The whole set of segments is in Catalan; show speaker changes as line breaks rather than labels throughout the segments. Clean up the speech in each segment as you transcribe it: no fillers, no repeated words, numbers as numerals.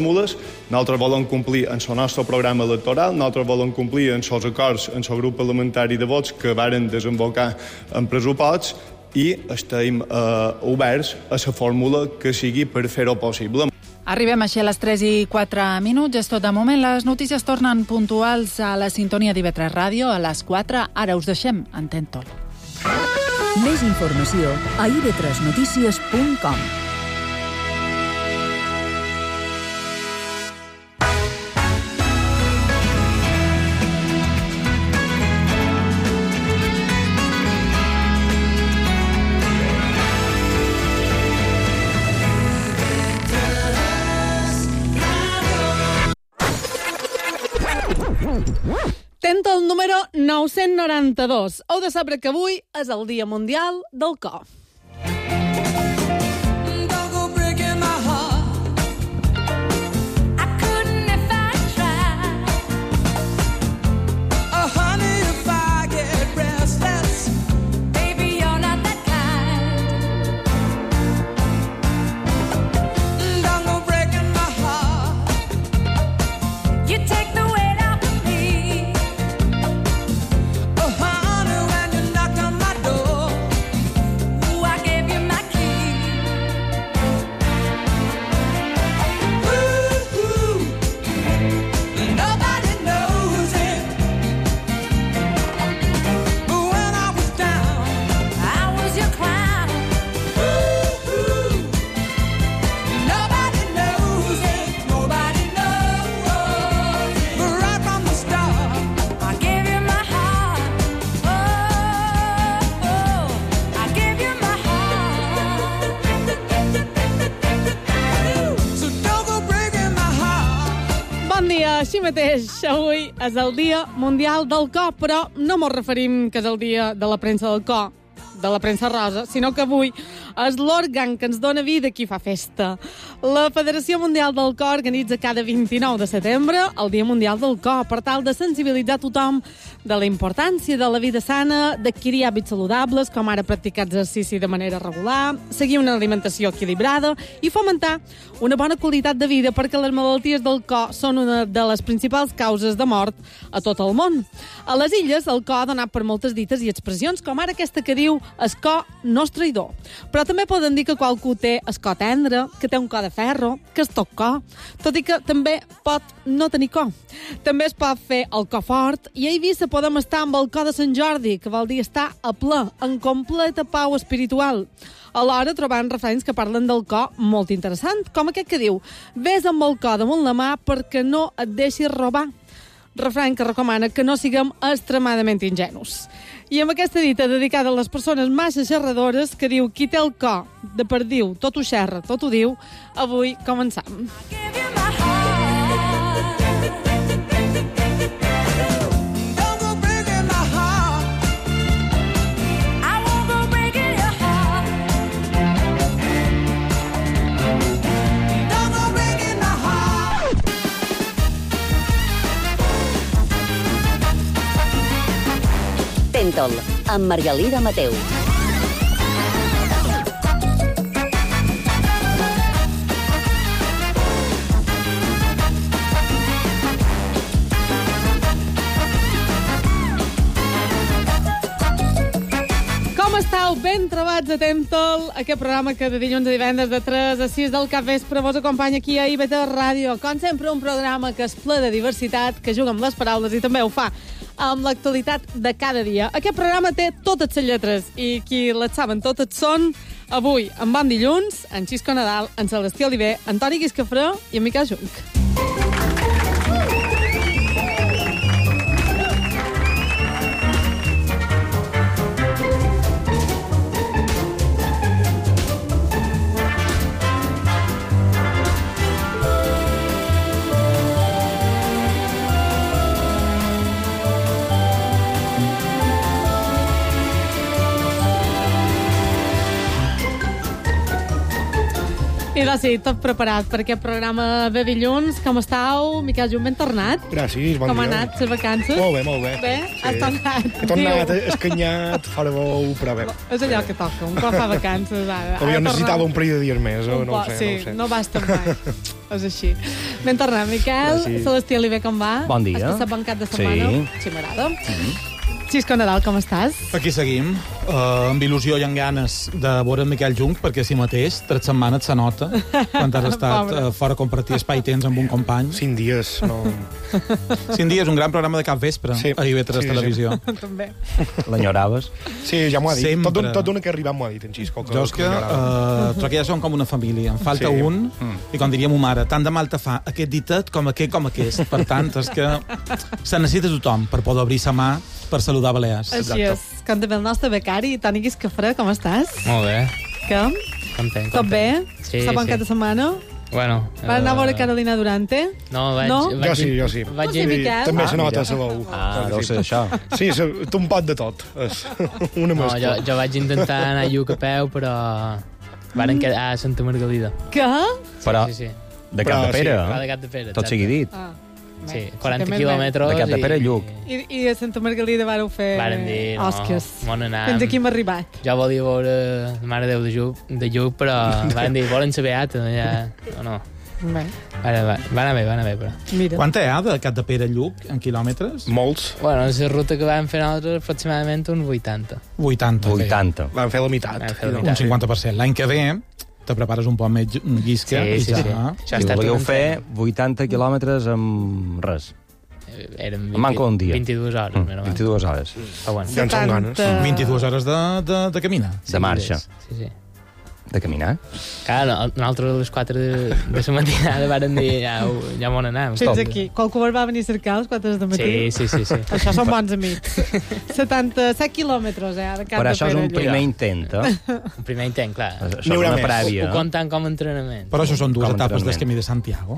fórmules. Nosaltres volem complir en el nostre programa electoral, nosaltres volem complir en els acords en el grup parlamentari de vots que varen desembocar en pressuposts i estem oberts a la fórmula que sigui per fer-ho possible.
Arribem així a les 3:04. És tot de moment. Les notícies tornen puntuals a la sintonia d'IV3 Ràdio a les 4. Ara us deixem en Tentol.
Més informació a ib3notícies.com.
Tentol número 992. Heu de saber que avui és el Dia Mundial del Cor. Així mateix, avui és el Dia Mundial del Cor, però no mos referim que és el dia de la premsa del cor, de la premsa rosa, sinó que avui és l'òrgan que ens dona vida qui fa festa. La Federació Mundial del Cor organitza cada 29 de setembre el Dia Mundial del Cor per tal de sensibilitzar tothom de la importància de la vida sana, d'adquirir hàbits saludables, com ara practicar exercici de manera regular, seguir una alimentació equilibrada i fomentar una bona qualitat de vida, perquè les malalties del cor són una de les principals causes de mort a tot el món. A les illes, el cor ha donat per moltes dites i expressions, com ara aquesta que diu «el cor no és traïdor». Però també poden dir que qualcú té el cor tendre, que té un cor de ferro, que és tot cor, tot i que també pot no tenir cor. També es pot fer el cor fort, i a Eivissa podem estar amb el cor de Sant Jordi, que vol dir estar a ple, en completa pau espiritual. Alhora trobant refrenys que parlen del cor molt interessant, com aquest que diu «Ves amb el cor damunt la mà perquè no et deixis robar». Refrany que recomana que no siguem extremadament ingenus. I amb aquesta dita dedicada a les persones massa xerradores que diu qui té el cor de perdiu, tot ho xerra, tot ho diu, avui començam.
Tentol, amb Margalida Mateu.
Com estàu? Ben trobats a Tentol, aquest programa que de dilluns a divendres de 3 a 6 del capvespre vos acompanya aquí a IB3 Ràdio. Com sempre, un programa que és ple de diversitat, que juga amb les paraules i també ho fa amb l'actualitat de cada dia. Aquest programa té totes les lletres i qui les saben totes són avui, en bon dilluns, en Xisco Nadal, en Celestí Oliver, en Toni Guiscafré i en Miquel Junc. I I doncs sí, tot preparat per aquest programa de dilluns. Com estàu? Miquel Junt, ben tornat.
Gràcies, bon dia.
Com ha anat les vacances?
Molt bé, molt bé.
Bé?
Sí.
Has tornat?
He tornat, escanyat, fora bou, però bé.
És allò que toca, un cop fa vacances.
Però jo necessitava un parell de dies més, no ho sé.
Sí, no basta mai. És així. Ben tornat, Miquel.
Gràcies.
Celestí Oliver, com va?
Bon dia.
Has passat bon cap de setmana? Sí, m'agrada. Xisco Nadal, com estàs?
Aquí seguim, amb il·lusió i amb ganes de veure en Miquel Junt, perquè si mateix, 3 setmanes se nota, quan has estat fora a compartir espai-temps amb un company.
5 dies, no...
5 dies, un gran programa de cap vespre,
sí.
A IB3 Televisió.
També.
L'enyoraves?
Sí, ja m'ho ha dit.
Sempre.
Tot una que ha arribat m'ho ha dit, en Xisco.
Jo és que troc que ja som com una família. Em falta un, i com diria mo mare, tant de mal te fa aquest ditet com aquest. Per tant, és que se necessita tothom per poder obrir sa mà per saludar Balears.
Així és. Com també el nostre becari, Toni Guiscafré, com estàs?
Molt bé.
Com?
Content.
Tot bé?
Sí,
Està bon cap de setmana?
Bueno...
Va anar a veure Carolina Durante?
No,
No?
Jo sí.
Vaig
sí, Miquel?
També se nota, se veu.
Deu ser això.
Sí, té un pot de tot. És una
No,
mescla.
jo vaig intentar anar a Lluc a peu, però... Varen quedar a Santa Margalida.
Què?
Però
Sí.
de Cap de Pere,
Va de Cap de Pere.
tot sigui dit.
Ah.
Sí,
Bé,
40
també
quilòmetres...
De Cap de Pere a Lluc.
I a Santa Margalida vareu fer...
Varen dir, no,
Òsques.
on anam.
Fins aquí hem arribat.
Jo volia veure Mare Déu de Lluc, però varen dir, volen ser beata, ja... No.
Bé,
Va anar bé, però...
mira.
Quanta hi ha de Cap de Pere a Lluc, en quilòmetres?
Molts.
Bueno, la ruta que vam fer nosaltres aproximadament uns 80.
80.
80.
Van fer la meitat.
Vam fer la
Un
meitat.
50%. L'any que ve te prepares un poc més guisca i
Sí.
ja...
Això ha
I
estat
volíeu
un
fer 80 quilòmetres amb res.
Eren
Manca un dia.
22 hores, més o menys.
22 hores.
Però bueno,
Ja en són ganes.
22 hores de caminar.
De marxa.
Sí.
De caminar.
Clar, nosaltres a les 4 de la matinada varen dir ja m'on anem.
Fins aquí. Qualcú va venir a cercar a les 4 de matí.
Sí.
Això són bons amics. 77 quilòmetres, de Cap
Però
de
això és
Pere
un
a Lluc.
primer intent, eh?
Un primer intent, clar.
Això és
N'hi haurà
una
més.
prèvia.
Ho compten com a entrenament.
Però això són dues
Com
etapes
entrenament.
del Camí de Santiago.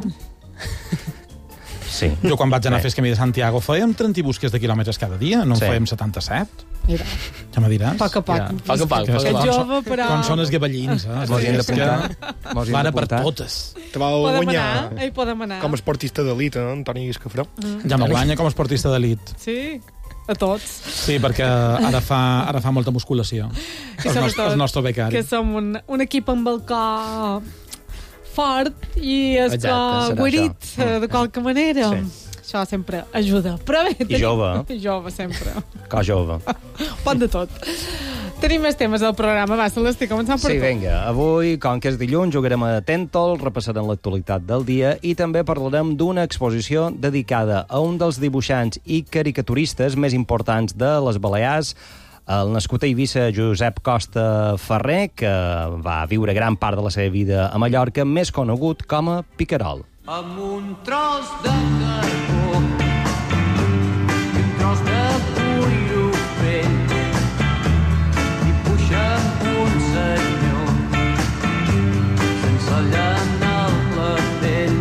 Sí.
Jo quan vaig anar a fer el Camí de Santiago fèiem 30 i busques de quilòmetres cada dia, no en
Sí.
fèiem 77.
Mira,
Ja me diràs.
a poc a poc.
Ja, poc a poc,
Que
poc a
Ets
poc.
jove, però...
Com són els gavellins, eh?
Mos hi hem
És que
d'apuntar. Mos hi hem
van a per
d'apuntar.
totes.
Te va
Podem
guanyar
anar, podem anar.
com a esportista d'elit, Antoni Guiscafré.
Ja me guanya com a esportista d'elit.
Sí, a tots.
Sí, perquè ara fa molta musculació.
I sobretot
El nostre becari.
que som un equip amb el cor fort i el
Exacte,
cor
serà
guarit,
això.
de qualque manera. Això sempre ajuda. Però bé,
I jove.
I jove, sempre.
Cos jove.
Pot de tot. Tenim més temes al programa. Va, Celestí, començant per
Sí,
tu.
vinga. Avui, com que és dilluns, jugarem a Tèntol, repassarem l'actualitat del dia i també parlarem d'una exposició dedicada a un dels dibuixants i caricaturistes més importants de les Balears, el nascut a Eivissa Josep Costa Ferrer, que va viure gran part de la seva vida a Mallorca, més conegut com a Picarol.
Amb un tros de carbó i un tros de cuiro vell dibuixen un senyor sense llana a la pell.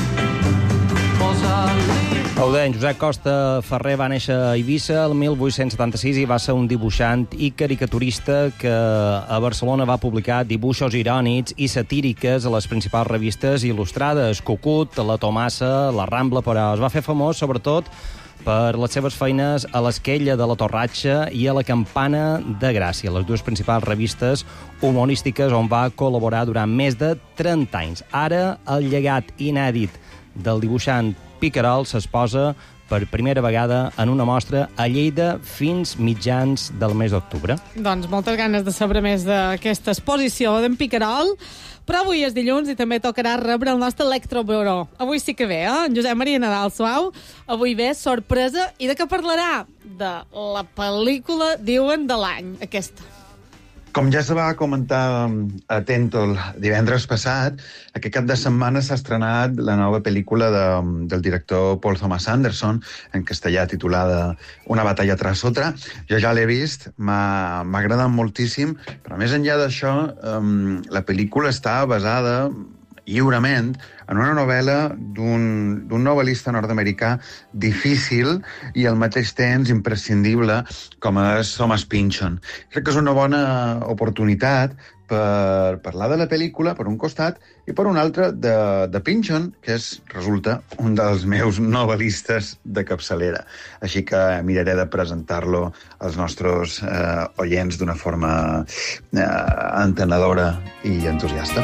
Posa-li
Ho deien, Josep Costa Ferrer va néixer a Eivissa el 1876 i va ser un dibuixant i caricaturista que a Barcelona va publicar dibuixos irònics i satíriques a les principals revistes il·lustrades, Cucut, La Tomassa, La Rambla, però es va fer famós sobretot per les seves feines a l'Esquella de la Torratxa i a la Campana de Gràcia, les dues principals revistes humorístiques on va col·laborar durant més de 30 anys. Ara, el llegat inèdit del dibuixant Picarol s'exposa per primera vegada en una mostra a Lleida fins mitjans del mes d'octubre.
Doncs moltes ganes de saber més d'aquesta exposició d'en Picarol, però avui és dilluns i també tocarà rebre el nostre electrobró. Avui sí que ve, en Josep Maria Nadal Suau. Avui ve sorpresa. I de què parlarà? De la pel·lícula, diuen, de l'any, aquesta.
Com ja se va comentar a Tèntol divendres passat, aquest cap de setmana s'ha estrenat la nova pel·lícula del director Paul Thomas Anderson, en castellà titulada Una batalla tras otra. Jo ja l'he vist, m'ha agradat moltíssim, però més enllà d'això, la pel·lícula està basada lliurement en una novel·la d'un novel·lista nord-americà difícil i al mateix temps imprescindible, com és Thomas Pynchon. Crec que és una bona oportunitat per parlar de la pel·lícula, per un costat, i per un altre de Pynchon, que resulta un dels meus novel·listes de capçalera. Així que miraré de presentar-lo als nostres oients d'una forma entenedora i entusiasta.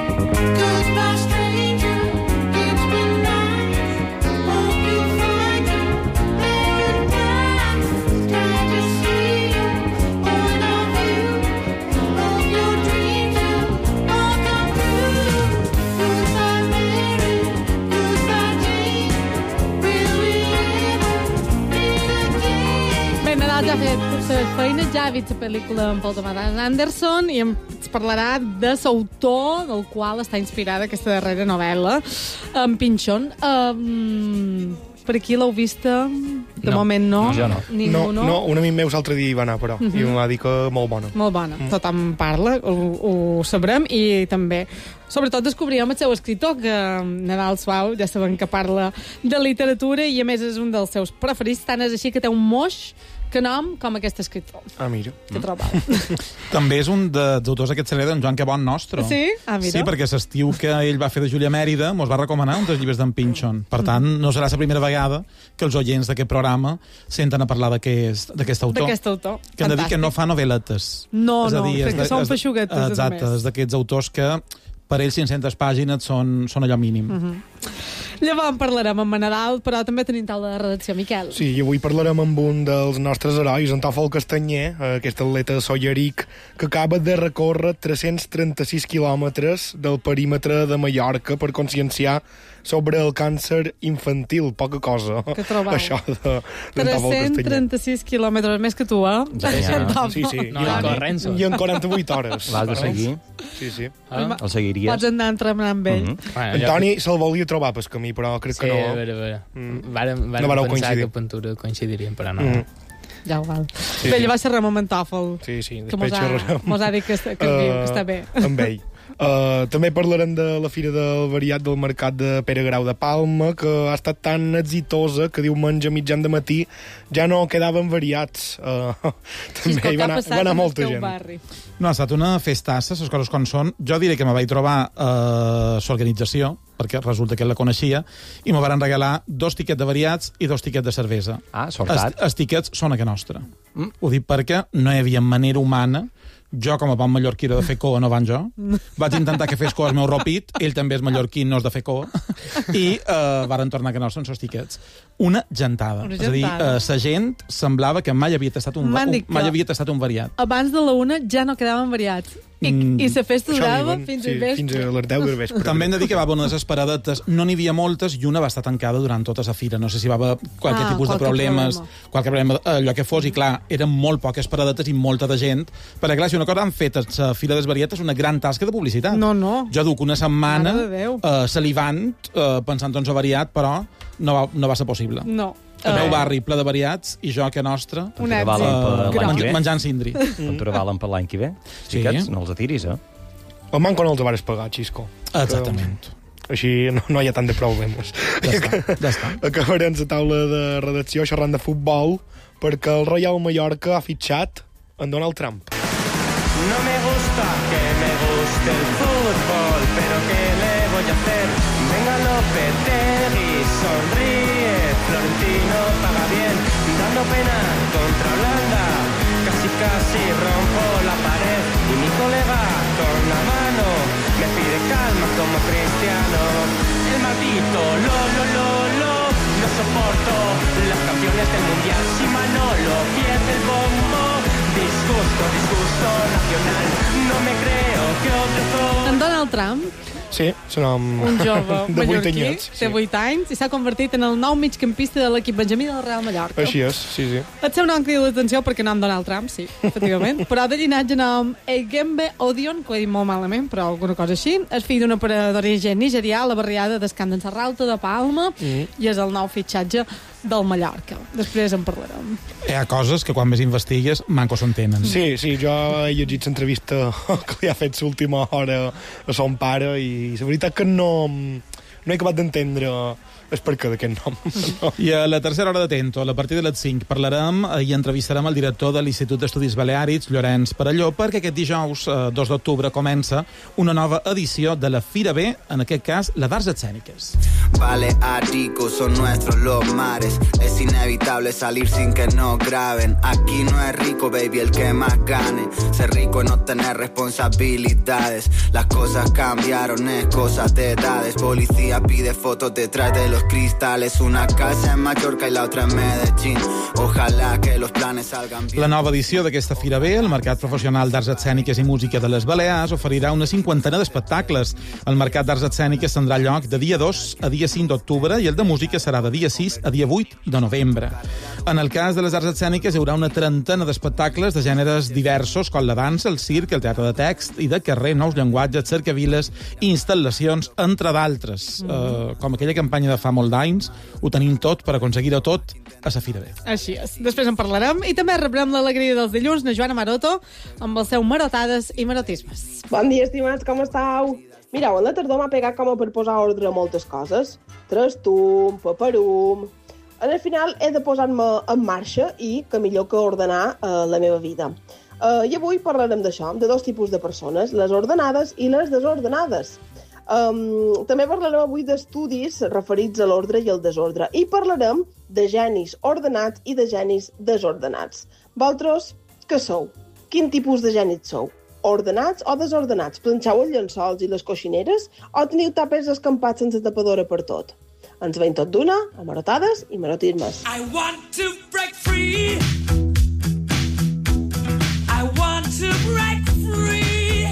Feines ja ha vist la pel·lícula amb Paul Thomas Anderson i ens parlarà de l'autor del qual està inspirada aquesta darrera novel·la, en Pynchon. Per aquí l'heu vista? De moment no.
Jo no.
Ningú no?
No, un amic meu l'altre dia hi va anar, però, i em va dir que molt bona.
Molt bona. Tothom parla, ho sabrem, i també, sobretot, descobrirem el seu escriptor, que Nadal Suau ja sabem que parla de literatura i, a més, és un dels seus preferits, tant és així que té un moix que nom com aquest escriptor.
Ah, mira.
Que trobau.
També és un dels autors d'aquest seré d'en Joan Cabot nostre.
Sí? Ah, mira.
Sí, perquè l'estiu que ell va fer de Júlia Mèrida mos va recomanar un dels llibres d'en Pynchon. Per tant, no serà la primera vegada que els oients d'aquest programa senten a parlar d'aquest autor.
D'aquest autor.
Que hem de dir que no fa novel·letes.
No, que són feixuguetes.
Exacte, és d'aquests autors que per ells 500 pàgines són allò mínim.
Llavors en parlarem amb Nadal, però també tenim taula de redacció, Miquel.
Sí, i avui parlarem amb un dels nostres herois, en Tòfol Castanyer, aquest atleta solleric que acaba de recórrer 336 quilòmetres del perímetre de Mallorca per conscienciar sobre el càncer infantil. Poca cosa.
Que trobau.
Això de Tòfol Castanyer.
336 quilòmetres més que tu,
Sí.
No,
I en 48 hores.
L'has de seguir.
Sí.
El seguiries.
Pots anar entrenant amb ell.
Antoni se'l volia trobar pel camí, però crec que no.
Sí, a veure. Vàrem pensar que a Ventura coincidiríem, però no.
Ja ho val. Bé, llavors xerrem amb en Tòfol.
Sí,
que mos ha dit que està bé.
Amb ell. També parlarem de la Fira del Variat del Mercat de Pere Grau de Palma, que ha estat tan exitosa que diumenge a mitjan de matí ja no quedaven variats. També hi va anar molta gent.
No, ha estat una festassa, les coses com són. Jo diré que me vaig trobar l'organització, perquè resulta que la coneixia, i me van regalar 2 tiquets de variats i 2 tiquets de cervesa.
Ah, sortat.
Els tiquets són a que nostra. Ho dic perquè no hi havia manera humana. Jo, com a bon mallorquí de fer coa, no van jo. Vaig intentar que fes coa el meu ropit, ell també és mallorquí, no és de fer coa, i varen tornar a que no són els tiquets. Una gentada. És a dir, la gent semblava que mai havia tastat un variat.
Abans de la 1 ja no quedaven variats. I la festa durava fins al vespre.
Fins a les 10 del vespre.
També hem de dir que va haver unes esperadetes. No n'hi havia moltes i una va estar tancada durant tota la fira. No sé si va haver qualque tipus de problemes, qualque problema, allò que fos, i clar, eren molt poques paradetes i molta de gent, perquè clar, si una cosa han fet a la Fira des Varietes una gran tasca de publicitat.
No.
Jo duc una setmana salivant, pensant en variat, però no va ser possible.
No.
El meu barri ple de variats i jo, que nostre, menjant cindri.
Ventura valen per l'any que ve.
Sí.
No els atiris,
El manco no els vares pagar, Xisco.
Exactament.
Així no hi ha tant de problemes.
Ja està.
Acabarem la taula de redacció xerrant de futbol perquè el Real Mallorca ha fitxat en Donald Trump.
No me gusta que me guste el fútbol, pero ¿qué le voy a hacer? Venga Lopetegui, sonríe, Florentino paga bien, dando pena contra Holanda, casi rompo la pared, y mi colega con la mano me pide calma como Cristiano. El maldito no soporto las canciones del mundial, si Manolo pierde el bombo, disgusto nacional, no me creo que otro...
En Donald Trump,
sí,
un jove
de 8
mallorquí,
anyets,
té 8 anys, i s'ha convertit en el nou migcampista de l'equip benjamí del Real Mallorca.
Així és, sí.
El seu nom crida l'atenció perquè nom Donald Trump, sí, efectivament, però de llinatge nom Egembe Odion, que ho he dit molt malament, però alguna cosa així, és fill d'un operador d'origen nigerià a la barriada d'Escant d'en Serralta de Palma, i és el nou fitxatge del Mallorca. Després en parlarem.
Hi ha coses que quan més investigues manco s'entenen.
Sí, jo he llegit l'entrevista que li ha fet l'última hora a son pare i la veritat que no no he acabat d'entendre el perquè d'aquest nom. No.
I a la tercera hora de Tento, a partir de les 5, parlarem i entrevistarem el director de l'Institut d'Estudis Baleàrics, Llorenç Perelló, perquè aquest dijous, 2 d'octubre, comença una nova edició de la Fira B, en aquest cas, la d'Arts Escèniques.
Baleáricos son nuestros los mares, es inevitable salir sin que nos graben. Aquí no es rico, baby, el que más gane. Ser rico es no tener responsabilidades. Las cosas cambiaron, es cosas de edades. Policía pide fotos detrás de los cristales. Una casa en Mallorca y la otra en Medellín. Ojalá que los planes salgan bien.
La nova edició d'aquesta Fira B, el Mercat Professional d'Arts Escèniques i Música de les Balears, oferirà una 50ena d'espectacles. El Mercat d'Arts Escèniques tindrà lloc de dia 2 a dia 5 d'octubre i el de música serà de dia 6 a dia 8 de novembre. En el cas de les arts escèniques hi haurà una 30ena d'espectacles de gèneres diversos, com la dansa, el circ, el teatre de text i de carrer, nous llenguatges, cercaviles i instal·lacions, entre d'altres. Com aquella campanya de fa molt d'anys, ho tenim tot per aconseguir-ho tot a la Fira B.
Així és. Després en parlarem i també rebrem l'alegria dels dilluns, na Joana Maroto, amb el seu marotades i marotismes.
Bon dia, estimats, com estàu? Mireu, en la tardor m'ha pegat com a per posar ordre a moltes coses. Trastum, paperum... En el final he de posar-me en marxa i que millor que ordenar la meva vida. I avui parlarem d'això, de dos tipus de persones, les ordenades i les desordenades. També parlarem avui d'estudis referits a l'ordre i el desordre i parlarem de genis ordenats i de genis desordenats. Vosaltres, què sou? Quin tipus de genis sou? Ordenats o desordenats? Planxeu els llençols i les coixineres o teniu tapes escampats sense tapadora per tot? Ens veiem tot d'una, a marotades i marotismes.
I want to break free. I want to break free.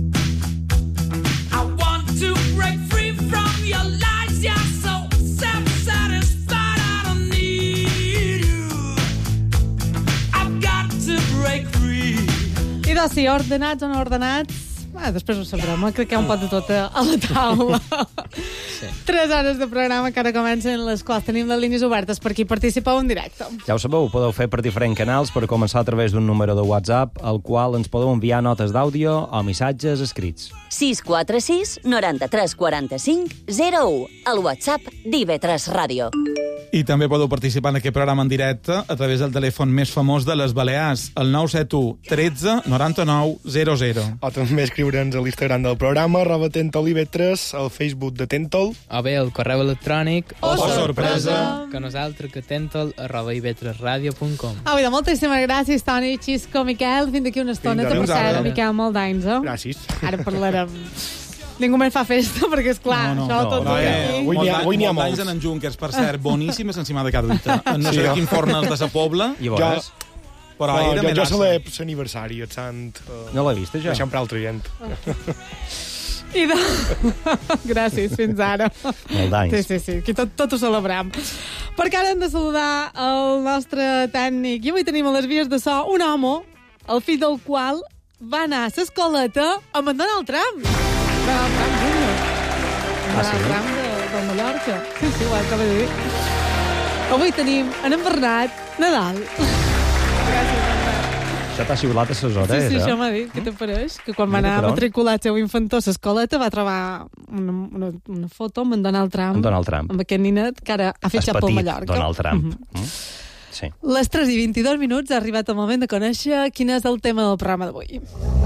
I want to break free from your lies. You're so self-satisfied. I don't need you. I've got to break free.
I doncs, si ordenats o no ordenats, després ho sabrem, crec que hi ha un pot de tot a la taula. Sí. 3 hores de programa que ara comencen, les quals tenim les línies obertes per qui participeu en directe.
Ja ho sabeu, ho podeu fer per diferents canals, per començar a través d'un número de WhatsApp, al qual ens podeu enviar notes d'àudio o missatges escrits.
646 93 45 01, el WhatsApp d'IV3 Ràdio.
I també podeu participar en aquest programa en directe a través del telèfon més famós de les Balears, el 971 13 99 00.
O també escriure'ns a l'Instagram del programa, @TentolIV3, al Facebook de Tentol.
O bé el correu electrònic
sorpresa
que nosaltres que tentol@ib3radio.com.
Au, moltíssimes gràcies, Toni, Xisco, Miquel. Fins d'aquí una estona. Per cert, Miquel, molt d'anys, eh?
Gràcies.
Ara parlarem. Ningú més fa festa, perquè, esclar, això tot aquí...
Avui n'hi ha molts.
En Junkers, per cert, boníssimes encima de cada duita. No sé de quin forn has de sa pobla.
Llavors...
Jo celeb l'aniversari, el sant...
No l'he vist, això?
Deixem per altra gent.
I de... Gràcies, fins ara.
Molt d'anys.
Sí, aquí tot ho celebrem. Perquè ara hem de saludar el nostre tècnic. I avui tenim a les vies de so un home, el fill del qual va anar a l'escoleta amb en Donald Trump. Donald Trump Jr. Donald Trump de Mallorca. Sí, ho acaba de dir. Avui tenim en Bernat Nadal. Gràcies, Bernat.
Això t'ha xiulat a ses hores,
Sí, això m'ha dit. Què te pareix? Que quan va anar a matricular el seu infantó a l'escoleta va trobar una foto amb en Donald Trump.
En Donald Trump.
Amb aquest ninet que ara ha fitxat pel Mallorca.
Donald Trump. Sí.
Les 3 i 22 minuts ha arribat el moment de conèixer quin és el tema del programa d'avui.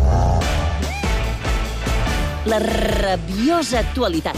La rabiosa actualitat.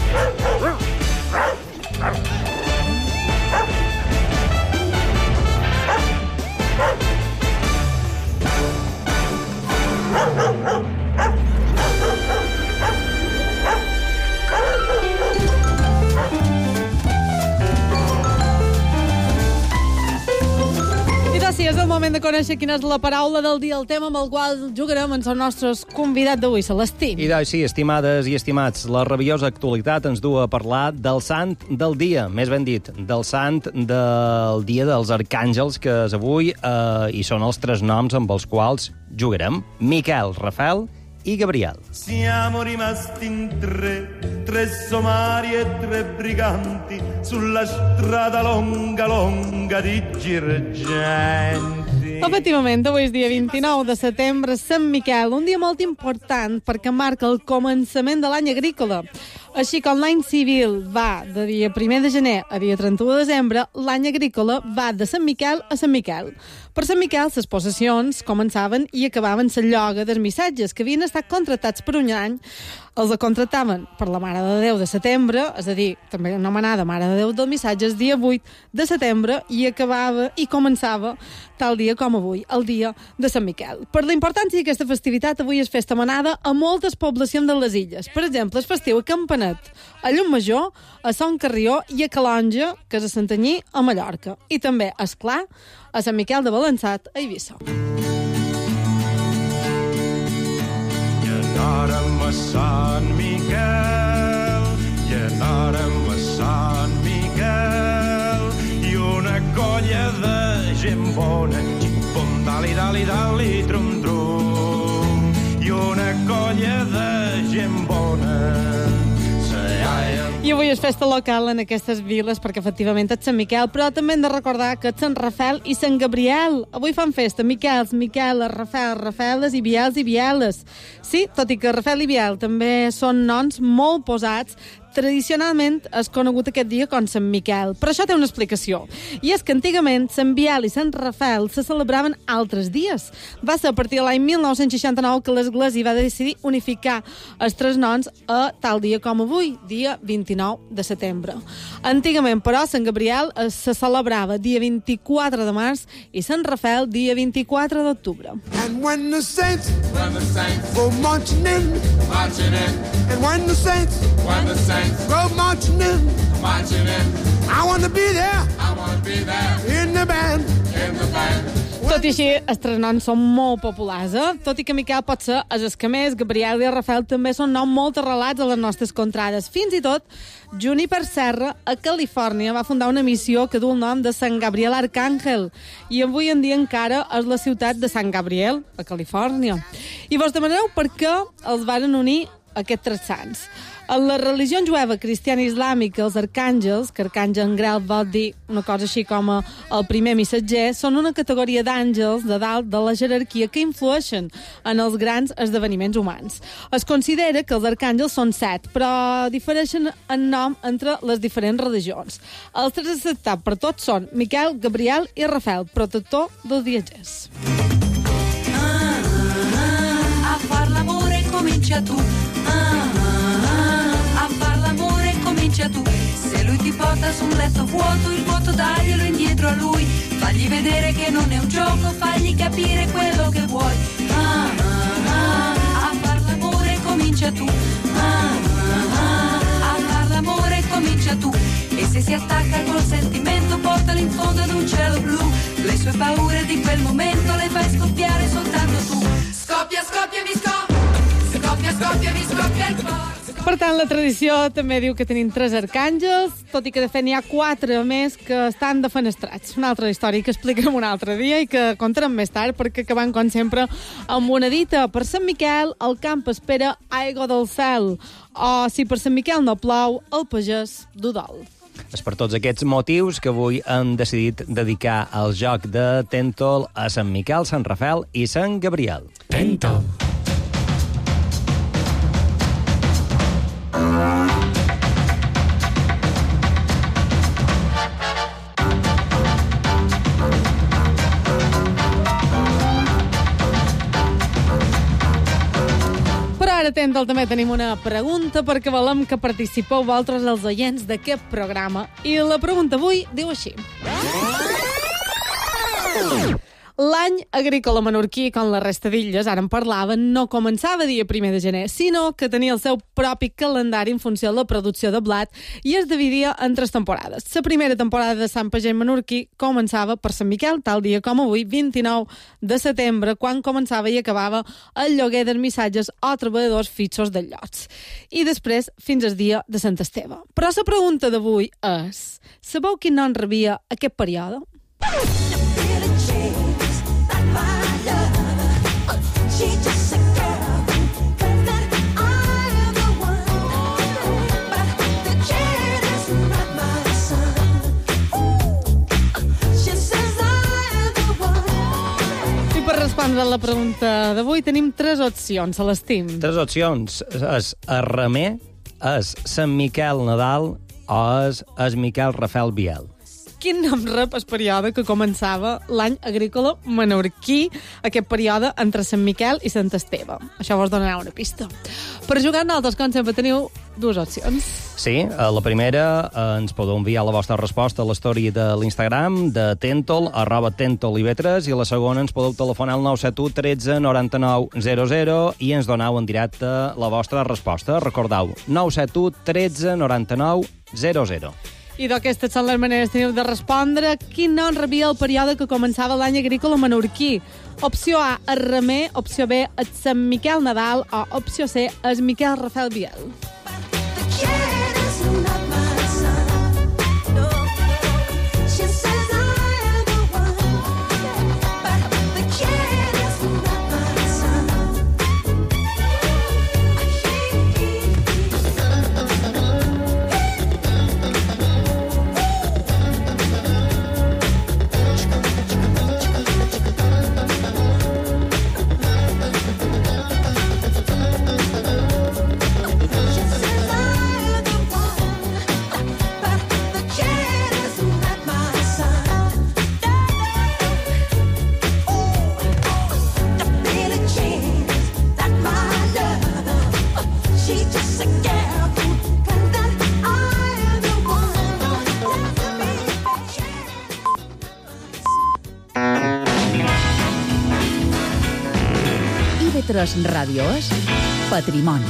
Sí, és el moment de conèixer quina és la paraula del dia, el tema amb el qual jugarem amb el nostre convidat d'avui, Celestí.
I doncs sí, estimades i estimats, la rabiosa actualitat ens du a parlar del sant del dia, més ben dit, del sant del dia dels arcàngels, que és avui, i són els 3 noms amb els quals jugarem: Miquel, Rafael i Gabriel.
Siamo rimasti in tre somari e 3 briganti sulla strada longa, longa di Girgenti.
Efectivament, avui és dia 29 de setembre, Sant Miquel, un dia molt important perquè marca el començament de l'any agrícola. Així com l'any civil va de dia 1 de gener a dia 31 de desembre, l'any agrícola va de Sant Miquel a Sant Miquel. Per Sant Miquel, les possessions començaven i acabaven la lloga dels missatges, que havien estat contractats per un any. Els contractaven per la Mare de Déu de setembre, és a dir, també anomenada Mare de Déu del Missatge, el dia 8 de setembre, i acabava i començava tal dia com avui, el dia de Sant Miquel. Per la importància d'aquesta festivitat, avui és festa manada a moltes poblacions de les illes. Per exemple, és festiu a Campanet, a Llumajor, a Son Carrió i a Calonja, que és a Santanyí, a Mallorca. I també, és clar, a Sant Miquel de Balançat, a Eivissa.
Anàrem a Sant Miquel, i anàrem a Sant Miquel, i una colla de gent bona, xim-pom, dali, trum-trum, i una colla de gent bona.
I avui és festa local en aquestes viles perquè efectivament és Sant Miquel, però també hem de recordar que és Sant Rafel i Sant Gabriel. Avui fan festa Miquels, Miqueles, Rafel, Rafeles i Biels i Bieles. Sí, tot i que Rafel i Biel també són noms molt posats, tradicionalment és conegut aquest dia com Sant Miquel, però això té una explicació. I és que antigament Sant Biel i Sant Rafel se celebraven altres dies. Va ser a partir de l'any 1969 que l'Església va decidir unificar els tres noms a tal dia com avui, dia 29 de setembre. Antigament, però, Sant Gabriel se celebrava dia 24 de març i Sant Rafel dia 24 d'octubre.
And when the saints go marching in, and when the saints go marching in, I want to be there, in the band.
Tot i així, els tres noms són molt populars, Tot i que Miquel pot ser els que més, Gabriel i Rafel també són noms molt arrelats a les nostres contrades. Fins i tot, Juniper Serra, a Califòrnia, va fundar una missió que du el nom de Sant Gabriel Arcàngel, i avui en dia encara és la ciutat de Sant Gabriel, a Califòrnia. I vos demanareu per què els varen unir aquests tres sants. En la religió jueva cristiana islàmica, els arcàngels, que arcàngel en grec vol dir una cosa així com el primer missatger, són una categoria d'àngels de dalt de la jerarquia que influeixen en els grans esdeveniments humans. Es considera que els arcàngels són 7, però difereixen en nom entre les diferents religions. Els tres acceptats per tots són Miquel, Gabriel i Rafel, protector dels viatgers.
A far l'amore comincia tu. A far l'amore comincia tu. Se lui ti porta su un letto vuoto, il vuoto daglielo indietro a lui. Fagli vedere che non è un gioco, fagli capire quello che vuoi. A far l'amore comincia tu. A far l'amore comincia tu. E se si attacca col sentimento, portalo in fondo ad un cielo blu. Le sue paure di quel momento le fai scoppiare soltanto tu. Scoppia, scoppia, mi scoppia. Scoppia, scoppia, mi scoppia il cuore.
Per tant, la tradició també diu que tenim 3 arcàngels, tot i que de fet n'hi ha 4 més que estan defenestrats. Una altra història que expliquem un altre dia i que contarem més tard, perquè acabant, com sempre, amb una dita. Per Sant Miquel, el camp espera aigua del cel. O, si per Sant Miquel no plou, el pagès du dol.
És per tots aquests motius que avui hem decidit dedicar el joc de Tèntol a Sant Miquel, Sant Rafel i Sant Gabriel.
Tèntol.
Ara, Tèntol, també tenim una pregunta perquè volem que participeu vosaltres, els oients d'aquest programa. I la pregunta avui diu així. L'any agrícola menorquí, com la resta d'illes, ara en parlaven, no començava dia 1 de gener, sinó que tenia el seu propi calendari en funció de la producció de blat i es dividia en 3 temporades. La primera temporada de Sant Pagès menorquí començava per Sant Miquel, tal dia com avui, 29 de setembre, quan començava i acabava el lloguer dels missatges o treballadors fixos dels llots. I després fins al dia de Sant Esteve. Però la pregunta d'avui és: sabeu quin nom rebia aquest període? Respondre a la pregunta d'avui tenim 3 opcions a l'estim.
3 opcions. És arremer, és Sant Miquel Nadal o és Miquel Rafel Biel?
Quin nom rep el període que començava l'any agrícola menorquí, aquest període entre Sant Miquel i Sant Esteve? Això vos donarà una pista. Per jugar nosaltres, com sempre, teniu dues opcions.
Sí, la primera ens podeu enviar la vostra resposta a l'story de l'Instagram de Tentol, @TentolIV3, i la segona ens podeu telefonar al 971 13 99 00 i ens donau en directe la vostra resposta. Recordeu, 971 13 99 00.
I d'aquestes són les maneres que teniu de respondre. Quin nom rebia el període que començava l'any agrícola menorquí? Opció A, el remer. Opció B, el Sant Miquel Nadal. O opció C, el Miquel Rafel Biel.
IB3 Ràdio és Patrimoni.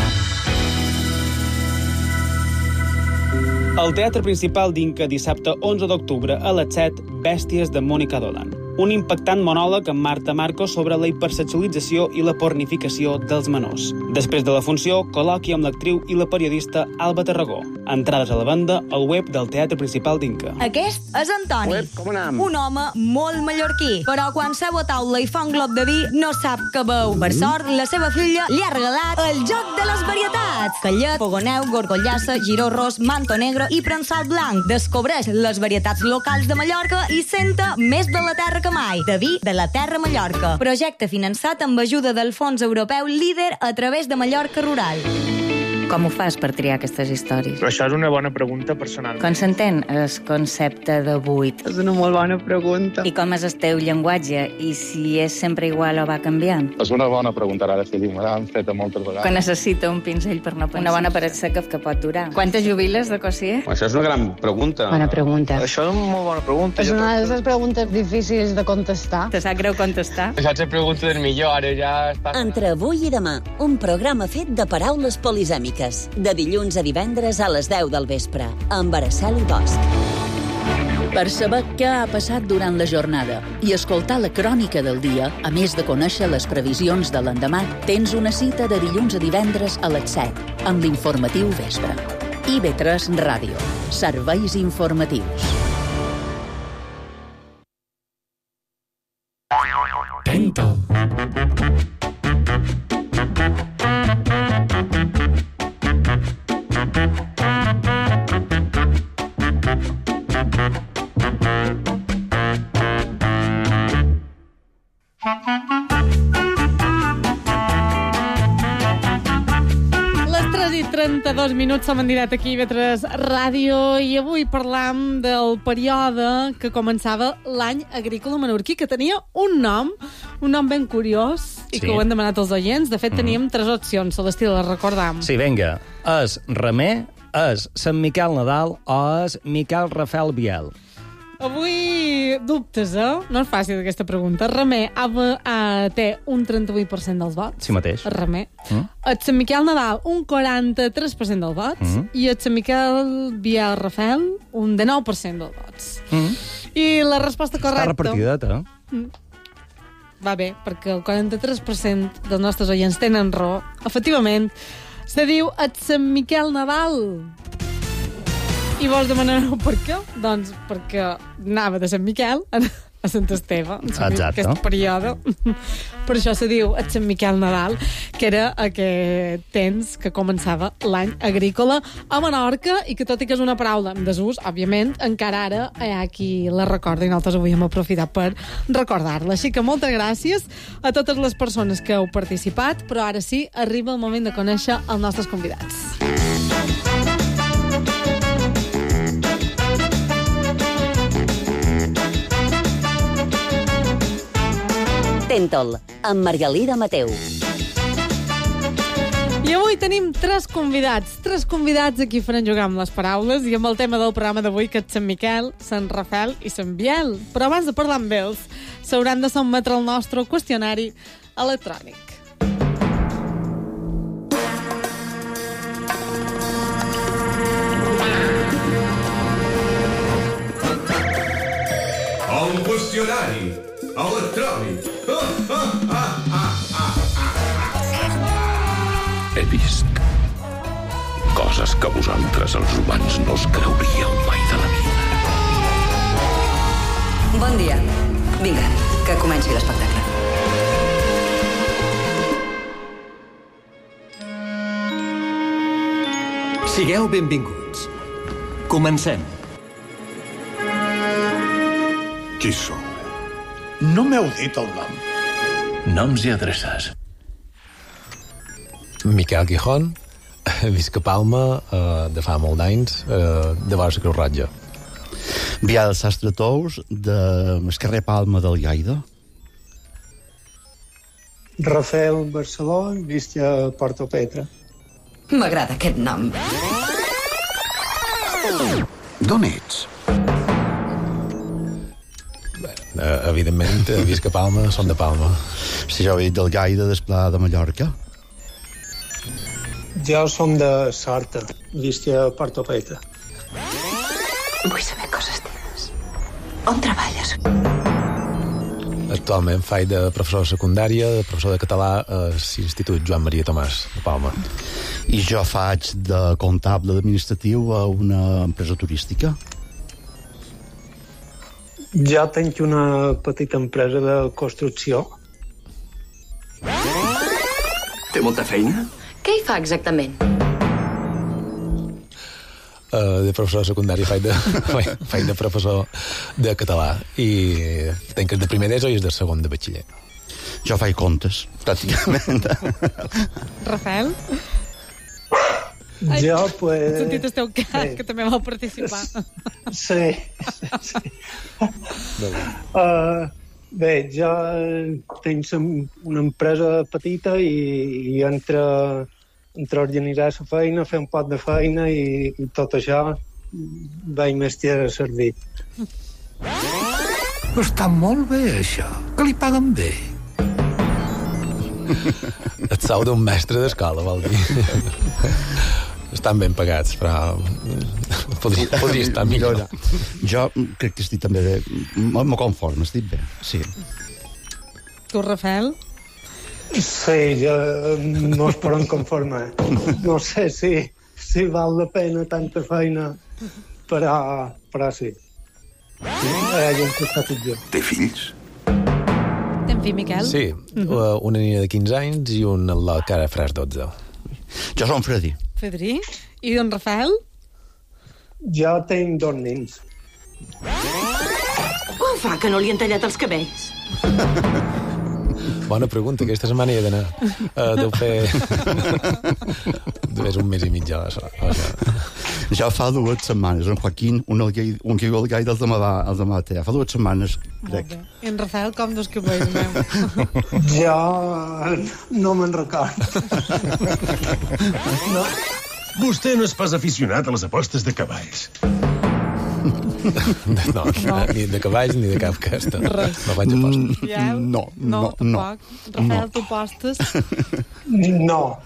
Al Teatre Principal d'Inca, dissabte 11 d'octubre a les 7, Bèsties de Mònica Dolan. Un impactant monòleg amb Marta Marcos sobre la hipersexualització i la pornificació dels menors. Després de la funció, col·loqui amb l'actriu i la periodista Alba Tarragó. Entrades a la venda al web del Teatre Principal d'Inca.
Aquest és Antoni, un home molt mallorquí, però quan seu a taula i fa un glob de vi no sap què beu. Per sort, la seva filla li ha regalat el joc de les varietats. Callet, fogoneu, gorgollassa, giró ros, manto negre i prensat blanc. Descobreix les varietats locals de Mallorca i senta més de la terra que mai. De vi de la terra Mallorca. Projecte finançat amb ajuda del Fons Europeu Líder a través de Mallorca Rural.
Com ho fas per triar aquestes històries?
Però això és una bona pregunta personal.
Com s'entén el concepte de buit?
És una molt bona pregunta.
I com és el teu llenguatge? I si és sempre igual o va canviant?
És una bona pregunta, ara sí, me l'han fet moltes vegades.
Que necessita un pinzell per no pensar. Una bona paret seca que pot durar. Quantes jubiles de cosier?
Això és una gran pregunta.
Bona pregunta.
Això és una molt bona pregunta.
És una de les preguntes difícils de contestar.
Te sap greu contestar?
Això és la pregunta del millor, ara ja està...
Entre avui i demà, un programa fet de paraules polisèmiques. De dilluns a divendres a les 10 del vespre, amb Araceli Bosch.
Per saber què ha passat durant la jornada i escoltar la crònica del dia, a més de conèixer les previsions de l'endemà, tens una cita de dilluns a divendres a les 7, amb l'informatiu vespre. IB3 Ràdio. Serveis informatius.
Tentol.
Les 3 i 32 minuts som en directe aquí a IB3 Ràdio i avui parlam del període que començava l'any agrícola menorquí, que tenia un nom ben curiós i que ho han demanat els oients. De fet, teníem 3 opcions, Celestí, les recordam.
Sí, vinga. És remer, és Sant Miquel Nadal o és Miquel Rafel Biel?
Avui dubtes, No és fàcil aquesta pregunta. Remer té un 38% dels vots.
Sí mateix.
Remer. El Sant Miquel Nadal, un 43% dels vots. I el Sant Miquel Biel Rafel, un 19% dels vots. I la resposta correcta...
Està repartideta,
Va bé, perquè el 43% dels nostres oients tenen raó. Efectivament, se diu el Sant Miquel Nadal. I vos demanareu per què? Doncs perquè anava de Sant Miquel, a Sant Esteve,
Exacte.
aquest període. Per això se diu el Sant Miquel Nadal, que era aquest temps que començava l'any agrícola a Menorca i que tot i que és una paraula en desús, òbviament, encara ara hi ha qui la recorda i nosaltres avui hem aprofitat per recordar-la. Així que moltes gràcies a totes les persones que heu participat, però ara sí, arriba el moment de conèixer els nostres convidats.
Tentol, amb Margalida Mateu.
I avui tenim tres convidats a qui faran jugar amb les paraules i amb el tema del programa d'avui, que és Sant Miquel, Sant Rafel i Sant Biel. Però abans de parlar amb ells, s'hauran de sotmetre el nostre qüestionari electrònic.
El qüestionari electrònic.
He vist coses que vosaltres, els humans, no us creuríeu mai de la vida.
Bon dia. Vinga, que comenci l'espectacle.
Sigueu benvinguts. Comencem.
Qui sou?
No m'heu dit el nom.
Noms i adreces.
Miquel Gijón, visc a Palma de fa molt d'anys, de vora la Creu Roja.
Biel Sastre Tous, de carrer Palma del Lleida.
Rafael Barceló, visc a Porto Petra.
M'agrada aquest nom.
D'on ets?
Evidentment, visc a Palma, som de Palma.
Si jo he dit del Lleida, d'Esplà de Mallorca.
Jo som de Sorta, visc a Porto Petra.
Vull saber coses teves. On treballes?
Actualment faig de professor de secundària, de professor de català a l'Institut Joan Maria Tomàs, de Palma.
I jo faig de comptable administratiu a una empresa turística.
Jo tinc una petita empresa de construcció.
Té molta feina?
Què hi fa exactament?
De professor de secundària faig de professor de català i tenc el de primer d'ESO i el de segon de batxiller.
Jo faig comptes, pràcticament.
Rafael?
Jo, pues...
He sentit el teu cas, que també vau participar.
Sí. Bé, jo tinc una empresa petita i entre organitzar la feina, fer un pot de feina i tot això vaig més tierra a servir.
Està molt bé, això. Que li paguen bé.
El sou d'un mestre d'escola, vol dir. Estan ben pagats, però podria estar millor.
Jo crec que estic també bé. M'ho conforme, estic bé, sí.
Tu, Rafael?
Sí, jo no es poden conformar. No sé si val la pena tanta feina, però sí.
Té fills?
Tens fill, Miquel?
Sí, una nina de 15 anys i un al·lot que ara faràs 12.
Jo som Freddy.
Freddy? I don Rafael?
Jo tinc 2 nens.
Com fa que no li han tallat els cabells?
Bona pregunta, aquesta setmana hi he d'anar. Deu fer... un mes i mig ja.
Ja fa 2 setmanes, en Joaquín, un que viu al Gai del demà té. Fa 2 setmanes, crec.
I en Rafael, com dos cabells, meu?
Jo no me'n record.
No. Vostè no és pas aficionat a les apostes de cavalls.
No, ni de cavalls ni de cap casta. No faig apostes.
No,
tampoc. Rafael, tu apostes?
No.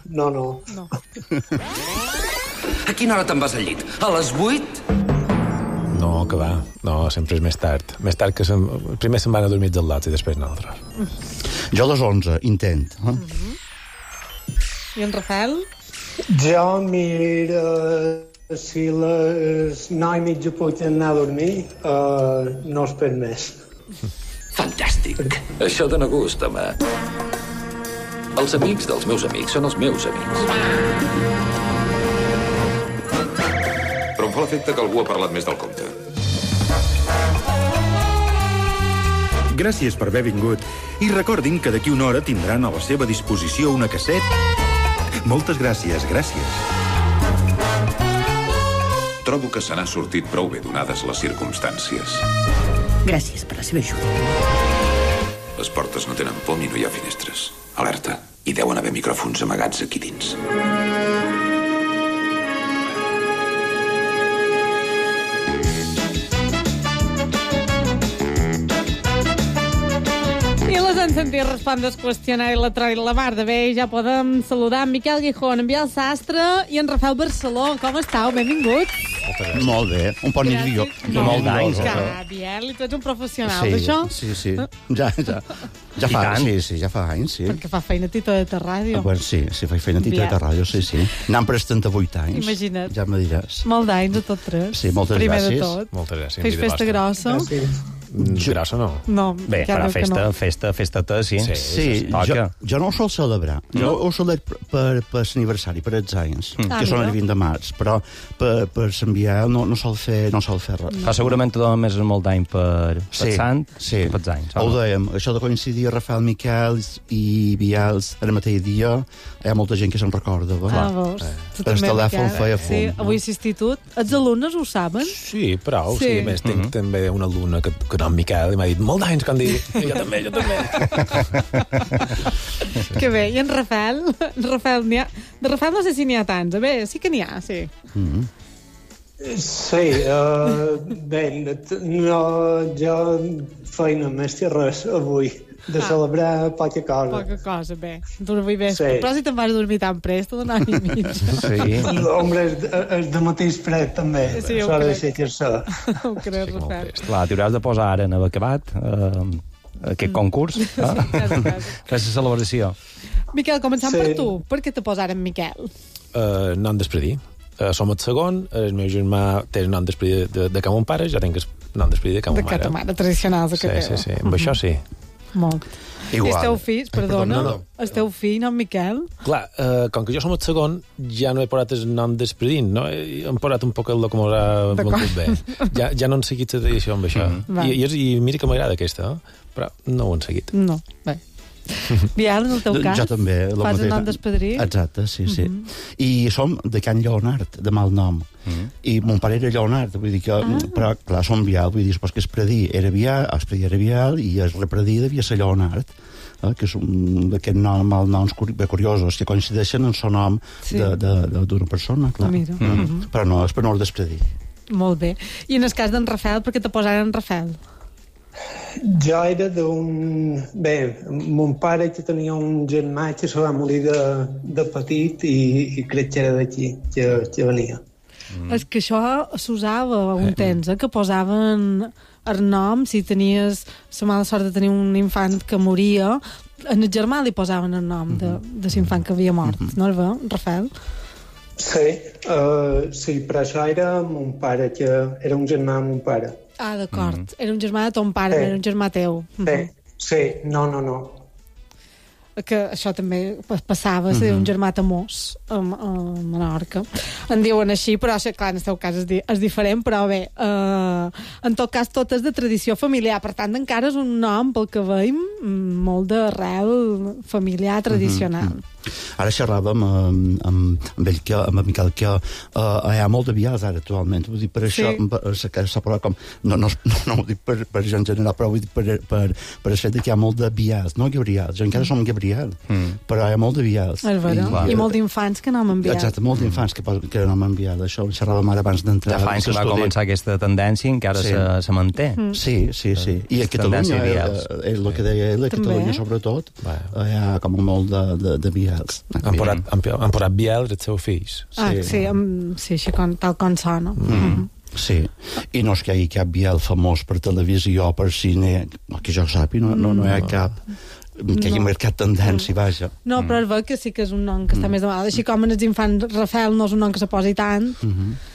A quina hora te'n vas al llit? A les 8?
No, que va. No, sempre és més tard. Més tard que primer se'n van a dormir els al·lots i després nosaltres.
Jo a les 11, intent.
I en Rafael?
Jo mira... Si les 9:30 puc anar a dormir, no espero més.
Fantàstic. Això dona gust, home. Els amics dels meus amics són els meus amics. Però em fa l'efecte que algú ha parlat més del compte.
Gràcies per haver vingut. I recordin que d'aquí una hora tindran a la seva disposició una casset. Moltes gràcies, gràcies.
Trobo que se n'ha sortit prou bé donades les circumstàncies.
Gràcies per la seva ajuda.
Les portes no tenen pom i no hi ha finestres. Alerta. Hi deuen haver micròfons amagats aquí dins.
I les han sentit respondre el qüestionari la Troia i la Marta. Bé, ja podem saludar en Miquel Gijón, en Biel Sastre i en Rafael Barceló. Com estàu? Benvinguts.
Molt bé, un poc nerviós.
Molt d'anys.
Biel, i tu ets un professional d'això?
Sí. Ja fa anys, sí.
Perquè fa feina a Tito de Ràdio.
Bueno, sí, faig feina a Tito de Ràdio, sí. N'han pres 38 anys.
Imagina't.
Ja me diràs.
Molt d'anys a tots tres.
Sí, moltes gràcies.
Primer de tot.
Moltes gràcies.
Fes festa grossa.
Grossa no.
No,
bé, farà festeta, sí.
Sí, jo no ho sol celebrar. Jo ho celebro per l'aniversari, per els anys, que són el 20 de març, però per Sant Biel no sol fer res.
Fa segurament tot més molt d'any per Sant i per els anys.
Ho dèiem, això de coincidir Rafael Miquel i Biels el mateix dia, hi ha molta gent que se'n recorda.
Veus?
El telèfon feia fum.
Sí, avui és institut. Els alumnes ho saben?
Sí, prou. Sí, a més, tinc també una alumna que en Miquel i m'ha dit molt d'anys que han dit. Jo també.
Que bé. I en Rafael? De Rafael no sé si n'hi ha tants. A veure, sí que n'hi ha, sí.
Sí, bé, no, jo feina més que res avui. De celebrar poca cosa.
Poca cosa, bé. Dormir bé. Sí. Però si te'n vas dormir tan prest, t'ho donava i mig.
Sí. Hombre, és de mateix fred, també.
Sí, ho crec. Ho crec, Rafael.
Clar, t'hi hauràs de posar ara, en haver acabat aquest concurs. Fes la celebració.
Miquel, començant per tu. Per què te posaren Miquel?
Nom d'Espedir. Som el segon, el meu germà té el nom d'Espedir de ca mon pare, jo tinc el nom d'Espedir de ca mon mare.
De ca ta mare, tradicionals de ca teva.
Sí, amb això sí.
Molt.
Igual.
I el teu fill, perdona, el teu fill, no, Miquel?
Clar, com que jo som el segon, ja no he posat el nom d'Esperidín, no? Hem posat un poc el que m'haurà volgut bé. Ja no han seguit la tradició amb això. I mira que m'agrada aquesta, però no ho han seguit.
No, bé. Biel, en el teu cas?
Jo també.
Fas el nom d'Espadrí?
Exacte, sí. I som de Can Lleonard, de mal nom. I mon pare era Lleonard, vull dir que... Però, clar, som Biel, vull dir, que Espredí era Biel i el repredí devia ser Lleonard, que és un d'aquests malnoms curiosos que coincideixen en el nom d'una persona, clar. Però no, és per no d'Espredí.
Molt bé. I en el cas d'en Rafael, per què te posaren Rafael?
Jo era d'un... Bé, mon pare que tenia un germà que se va morir de petit i crec que era d'aquí, que venia.
És que això s'usava un temps, que posaven el nom, si tenies la mala sort de tenir un infant que moria, en el germà li posaven el nom de l'infant que havia mort, no el veu, Rafael?
Sí, però això era mon pare, que era un germà de mon pare.
Ah, d'acord. Era un germà de ton pare, era un germà teu.
Sí, no.
Que això també passava, ser un germà tamós a Menorca. En diuen així, però clar, en el seu cas és diferent, però bé, en tot cas tot és de tradició familiar, per tant encara és un nom, pel que veiem, molt d'arrel familiar tradicional.
Ara xerràvem amb Miquel que hi ha molt de Biels ara actualment, vull dir, per això s'ha parlat com, no ho dic per gent general, però vull dir per el fet que hi ha molt de Biels, no Gabriels, jo encara som Gabriel, però hi ha molt de Biels.
I molt d'infants que nomen Biel.
Exacte, molt d'infants que nomen Biel, això ho xerràvem ara abans d'entrar.
Ja fa anys que va començar aquesta tendència, encara se manté.
Sí, i a Catalunya, és el que deia ell, a Catalunya sobretot, hi ha com molt de Biels.
Han posat Biel els seus fills.
Sí, així tal com sona.
Sí, i no és que hi hagi cap Biel famós per televisió o per cine, que jo sapi, no hi ha cap que hagi marcat tendència, vaja.
No, però és ver que sí que és un nom que està més de mal. Així com en els infants Rafael no és un nom que se posi tant,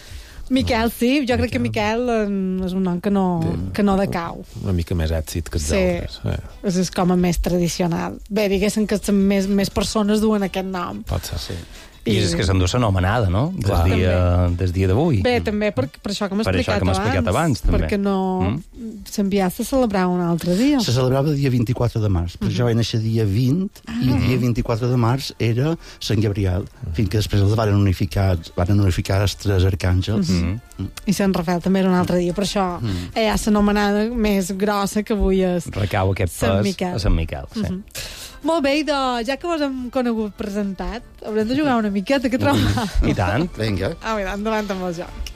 Miquel, sí, jo crec que Miquel és un nom que no decau.
Una mica més èxit que els
altres. És com a més tradicional. Bé, diguéssim que més persones duen aquest nom.
Pot ser, sí.
I és que s'endú l'anomenada, no? Des dia d'avui.
Bé, també per això que m'he explicat
abans.
Perquè no... S'envià a celebrar un altre dia.
Se celebrava el dia 24 de març, però jo vaig néixer dia 20 i el dia 24 de març era Sant Gabriel, fins que després els van unificar els 3 arcàngels.
I Sant Rafael també era un altre dia, per això hi ha l'anomenada més grossa que avui és
recau aquest pes a Sant Miquel.
Molt bé, ja que vos hem conegut presentat, haurem de jugar una miqueta, que trobam?
I tant.
Vinga.
Endavant amb el joc.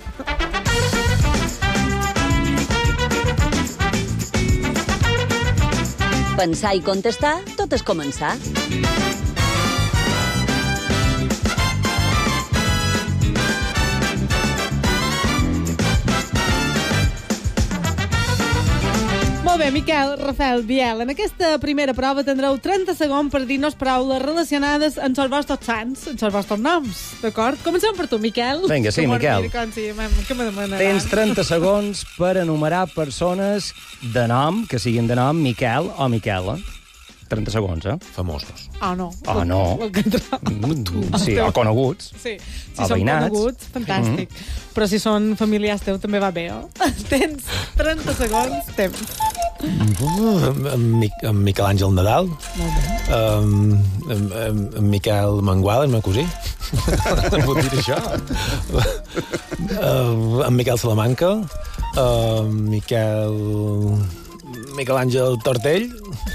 Pensar i contestar, tot és començar.
Molt bé, Miquel, Rafael, Biel, en aquesta primera prova tindreu 30 segons per dir-nos paraules relacionades amb els vostres sants, amb els vostres noms, d'acord? Comencem per tu, Miquel.
Vinga, sí, Miquel. Tens 30 segons per enumerar persones de nom, que siguin de nom Miquel o Miquela. 30 segons,
Famosos.
No.
No. Sí, o coneguts.
Sí, si són coneguts, fantàstic. Però si són familiars teus també va bé, Tens 30 segons, temps.
En Miquel Àngel Nadal.
Molt bé.
En Miquel Mangual, el meu cosí. Vull dir això. En Miquel Salamanca. Miquel Àngel Tortell.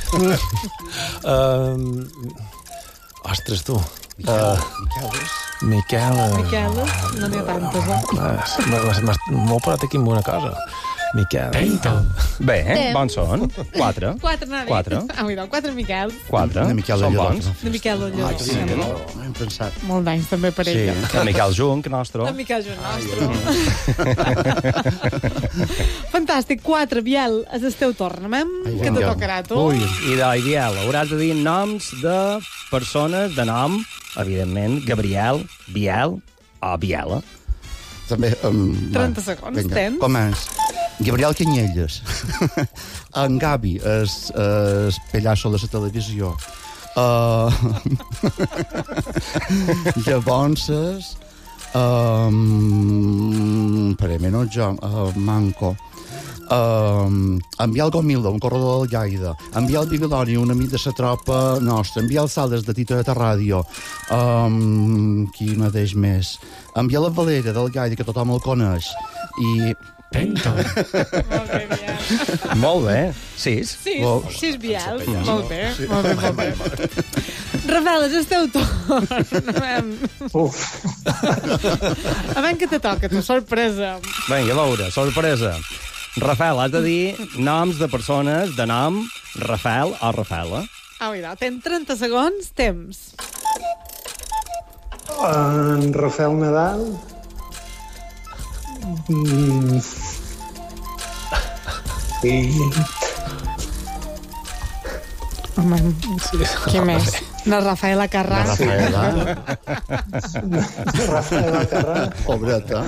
Ostres, tu. Miquel...
No n'hi ha tantes,
m'ho he parat aquí amb una cosa. Miquel.
Bé, bons són. 4.
4 Miquel.
4. Són bons.
De Miquel Olló.
No hem pensat.
Molt d'anys també per ella.
De Miquel Junc, nostre.
De Miquel Junc, nostre. Fantàstic. 4, Biel, és el teu torn, que te tocarà a tu.
I Biel, hauràs de dir noms de persones de nom, evidentment, Gabriel, Biel o Biela.
També...
30 segons, tens?
Començ. Gabriel Canyelles. En Gavi, el pellasso de la televisió. Llavors, Manco. Enviar el Gomildo, un corredor del Lleida. Enviar el Bigodoni, un amic de la tropa nostra. Enviar els Saldes de Tito de Ràdio. Qui mateix més? Enviar la Valera del Lleida, que tothom el coneix. I...
Molt bé. 6.
6 Biel. Molt bé. Rafael, és el teu torn. A veure què te toca, tu, sorpresa.
Vinga, a veure, sorpresa. Rafael, has de dir noms de persones de nom Rafael o Rafaela.
Mira, tens 30 segons, temps.
En Rafael Nadal.
Home, qui més? La Rafaela Carrà.
Rafaela Carrà.
Pobreta.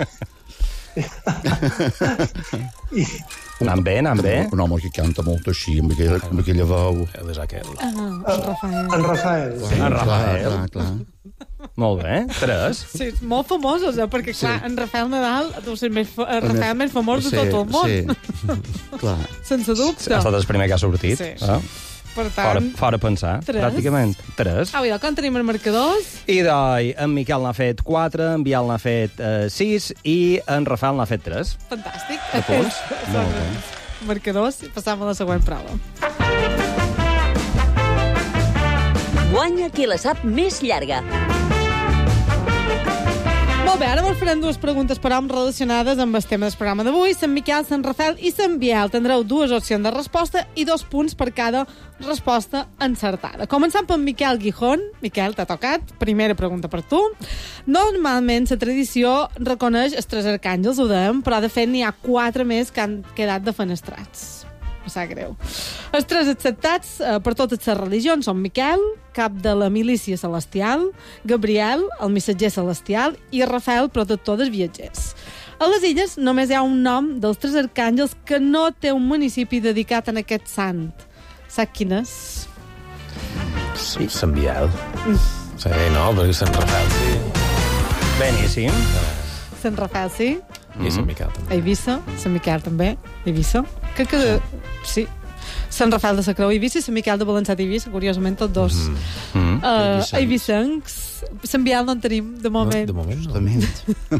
Anant bé.
Un home que canta molt així, amb aquella veu.
És aquell.
En Rafael.
Clar.
Molt bé. 3.
Sí, molt famosos, perquè clar, en Rafael Nadal deu ser Rafael més famós de tot el món.
Sí, clar.
Sense dubte.
Ha estat el primer que ha sortit.
Sí. Per tant...
Fora pensar,
3.
pràcticament. 3.
Com tenim els marcadors?
I en Miquel n'ha fet 4, en Biel n'ha fet 6 i en Rafael n'ha fet 3.
Fantàstic.
De punts.
Marcadors, i passam a la següent prova.
Guanya qui la sap més llarga.
Molt bé, ara vos farem 2 preguntes per hom relacionades amb el tema del programa d'avui. Sant Miquel, Sant Rafael i Sant Biel. Tindreu 2 opcions de resposta i 2 punts per cada resposta encertada. Començant per Miquel Gijón. Miquel, t'ha tocat. Primera pregunta per tu. Normalment, la tradició reconeix els 3 arcàngels, ho dèiem, però de fet n'hi ha 4 més que han quedat defenestrats. Em sap greu. Els tres acceptats per totes les religions són Miquel, cap de la milícia celestial, Gabriel, el missatger celestial, i Rafael, protector dels viatgers. A les illes només hi ha un nom dels tres arcàngels que no té un municipi dedicat en aquest sant. Sap quin és?
Sí. Sant Biel. Sí, no, perquè Sant Rafael, sí.
Beníssim.
Sant Rafael, sí.
I Sant Miquel, també.
A Eivissa, Sant Miquel, també. Eivissa. Que sí. Sant Rafael de la Creu, Eivissa, i Sant Miquel de Balançat i Eivissa, curiosament, tots dos. Eivissencs. Sant Biel no en tenim, de moment.
De moment, no.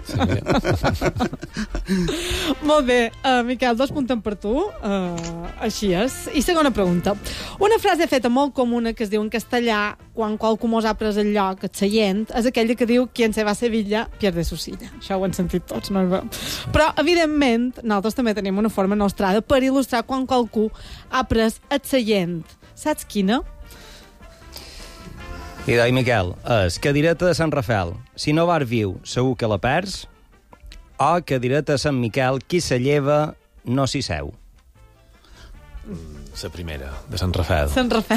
Molt bé, Miquel, 2 punts per tu. Així és. I segona pregunta. Una frase feta molt comuna que es diu en castellà quan qualcú mos ha pres el lloc, el seient, és aquella que diu «Quien se va a Sevilla pierde su silla». Això ho han sentit tots, no? Però, evidentment, nosaltres també tenim una forma nostrada per il·lustrar quan qualcú ha pres el seient. Saps quina?
I doi, Miquel, és cadireta de Sant Rafael. Si no vas viu, segur que la perds. O cadireta de Sant Miquel, qui se lleva no s'hi seu.
La primera, de Sant Rafael.
Sant Rafael.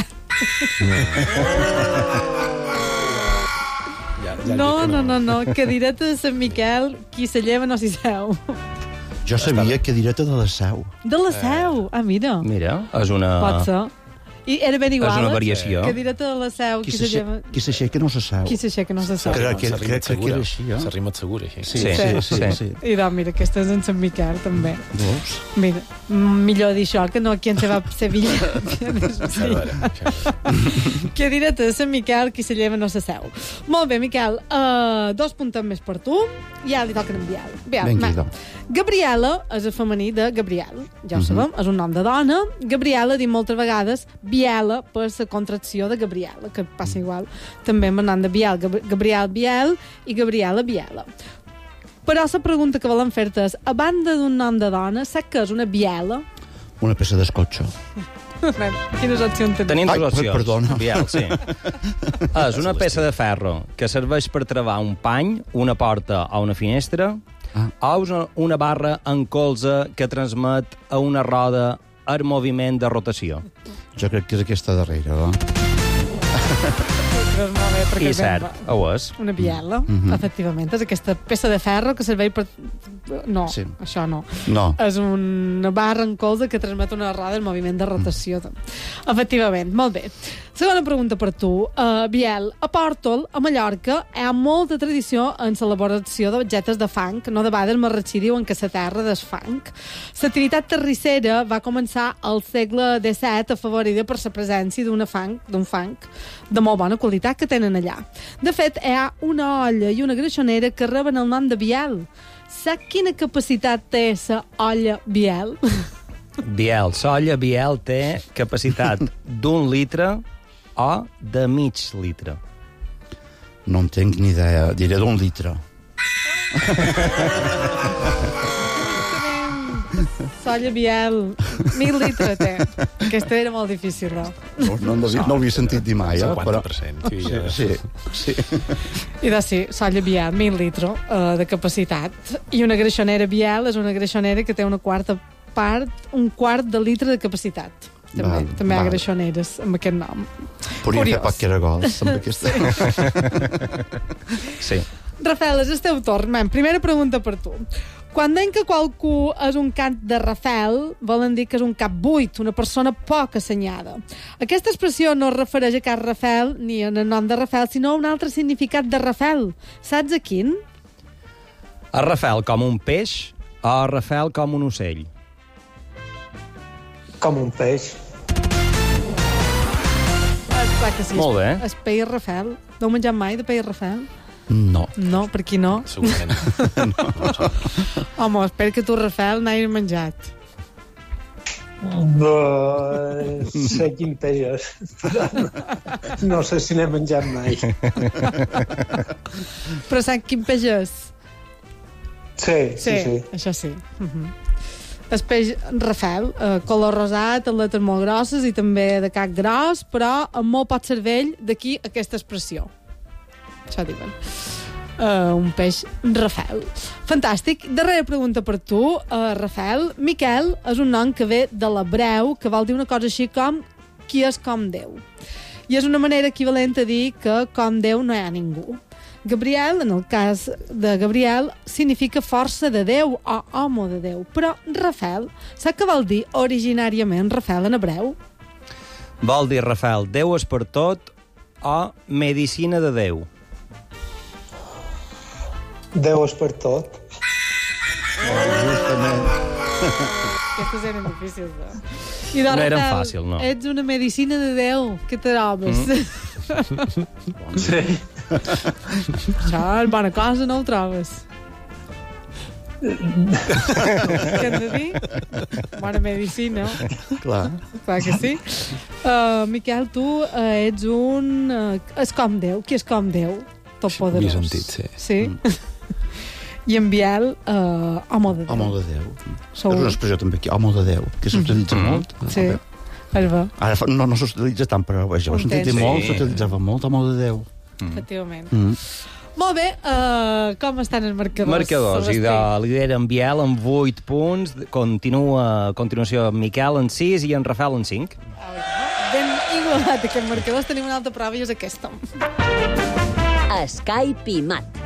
No. Cadireta de Sant Miquel, qui se lleva no s'hi seu.
Jo sabia cadireta de la Seu.
De la Seu? Ah, mira.
Mira, és una...
Pot ser. I era ben igual.
És una variació.
Cadireta de la Seu, qui se lleva...
Qui s'aixeca no se seu.
Qui s'aixeca no se seu.
Crec que era així,
S'ha rimat segur, així.
Sí.
I doncs, mira, aquesta és en Sant Miquel, també.
Veus?
Mira, millor dir això que no quien se va a Sevilla. Cadireta de Sant Miquel, qui se lleva no se seu. Molt bé, Miquel, 2 punts més per tu. Ja li toquen en Biel.
Vinga.
Gabriela és el femení de Gabriel. Ja ho sabem, és un nom de dona. Gabriela, dit moltes vegades, Biela, per la contracció de Gabriela, que passa igual també amb el nom de Biel. Gabriel Biel i Gabriela Biela. Però la pregunta que volem fer-te és, a banda d'un nom de dona, saps què és una biela?
Una peça d'escotxo.
Quines opcions tens?
Tenim 2 opcions.
Perdona.
Biel, sí. És una peça de ferro que serveix per travar un pany, una porta o una finestra, o una barra en colze que transmet a una roda el moviment de rotació.
Jo crec que és aquesta darrera, va.
I cert, ho és.
Una biela, efectivament. És aquesta peça de ferro que serveix per... No, això no. És una barra en colze que transmet una roda en moviment de rotació. Efectivament, molt bé. Segona pregunta per tu. Biel, a Pòrtol, a Mallorca, hi ha molta tradició en l'elaboració d'objectes de fang. No de vegades m'arretxí diuen que la terra és fang. L'activitat terrissera va començar al segle XVII afavorida per la presència d'un fang de molt bona qualitat que tenen allà. De fet, hi ha una olla i una greixonera que reben el nom de Biel. Sap quina capacitat té la olla Biel?
Biel, l'olla Biel té capacitat d'1 litre o de mig litre.
No en tinc ni idea. Diré d'1 litre.
Solla Biel, 1.000 litres té. Aquesta era molt difícil, no?
No l'havia sentit dir mai,
50%.
Sí.
I doncs sí, solla Biel, 1.000 litres de capacitat. I una greixonera Biel és una greixonera que té un quart de litre de capacitat. També hi ha greixoneres amb aquest nom.
Podríem fer poc caragols amb aquesta.
Sí.
Rafael, és el teu torn. Primera pregunta per tu. Quan deim que qualcú és un cant de Rafael, volen dir que és un cap buit, una persona poc assenyada. Aquesta expressió no es refereix a cap Rafael ni en el nom de Rafael, sinó a un altre significat de Rafael. Saps a quin?
A Rafael com un peix o a Rafael com un ocell?
Com un peix.
Clar que sí.
Molt bé.
És peix Rafael. No heu menjat mai de peix Rafael?
No.
No, per qui no?
Segurament.
Home, espero que tu, Rafael, n'hagis menjat.
Sé quin peix és, però no sé si n'he menjat mai.
Però saps quin peix és?
Sí.
Això sí. El peix Rafael, color rosat, aletes molt grosses i també de cap gros, però amb molt poc cervell, d'aquí aquesta expressió. Això diuen. un peix Rafel. Fantàstic. Darrera pregunta per tu, Rafel. Miquel és un nom que ve de l'hebreu, que vol dir una cosa així com qui és com Déu. I és una manera equivalent a dir que com Déu no hi ha ningú. Gabriel, en el cas de Gabriel, significa força de Déu o home de Déu. Però Rafel, sap què vol dir originàriament Rafel en hebreu?
Vol dir, Rafel, Déu és per tot o medicina de Déu?
Déu és per tot.
Justament.
Aquestes eren difícils, I
no eren fàcils, no.
Ets una medicina de Déu. Què trobes?
Sí.
Això és bona cosa, no ho trobes? Què hem de dir? Bona medicina.
Clar
que sí. Miquel, tu ets un... és com Déu. Qui és com Déu? Totpoderós.
Havia sentit, sí.
Sí? I en Biel, home de Déu.
Home de Déu. És una expressió també aquí, home de Déu, que s'utilitza molt.
Sí, és bo.
Ara no s'utilitza tant, però jo ho he sentit molt, s'utilitzava molt, home de Déu.
Efectivament. Molt bé, com estan els marcadors?
Marcadors, i de líder en Biel amb 8 punts, a continuació Miquel en 6 i en Rafel en 5.
Ben igualat aquests marcadors, tenim una altra prova i és aquesta.
Skype i Mat.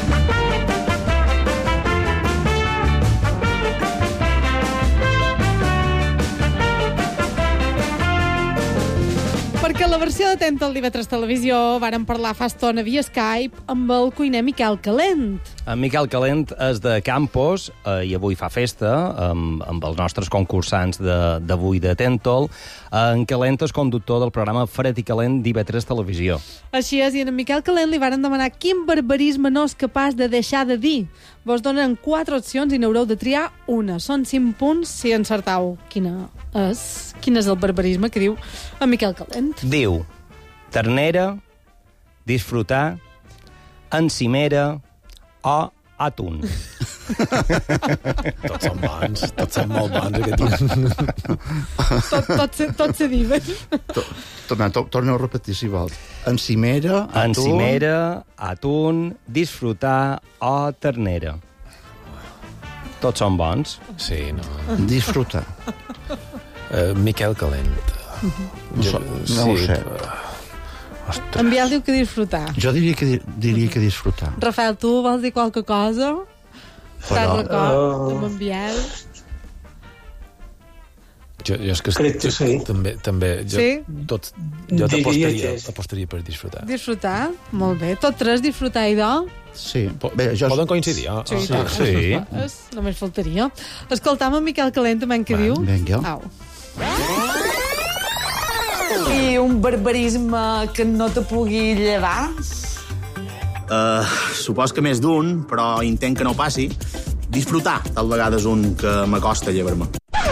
Perquè la versió de Tenta al Divetres Televisió vàrem parlar fa estona via Skype amb el cuiner Miquel Calent.
En Miquel Calent és de Campos i avui fa festa amb els nostres concursants d'avui de Tentol. En Calent és conductor del programa Fred i Calent d'Ivetres Televisió.
Així és, i en Miquel Calent li varen demanar quin barbarisme no és capaç de deixar de dir. Vos donen 4 opcions i n'haureu de triar una. Són 5 punts si encertau quin és el barbarisme que diu en Miquel Calent.
Diu ternera, disfrutar, encimera o atún.
Tots són bons, tots són molt bons.
Tots se diuen.
Torna a repetir, si vols. Encimera,
atún, disfrutar o ternera. Tots són bons.
Sí, no.
Disfrutar.
Miquel Calent.
No ho sé.
En Biel diu que disfrutar.
Jo diria que disfrutar.
Rafael, tu vols dir qualque cosa? Estàs d'acord amb en Biel?
Jo és que
crec que sí.
També jo t'apostaria per disfrutar.
Disfrutar? Molt bé. Tots tres disfrutar i do?
Sí.
Poden coincidir,
Sí. Només faltaria. Escoltam en Miquel Calent també què diu.
Vinga.
Au.
I un barbarisme que no te pugui llevar?
Supos que més d'un, però intent que no passi. Disfrutar, tal vegades un que m'acosta llevar-me.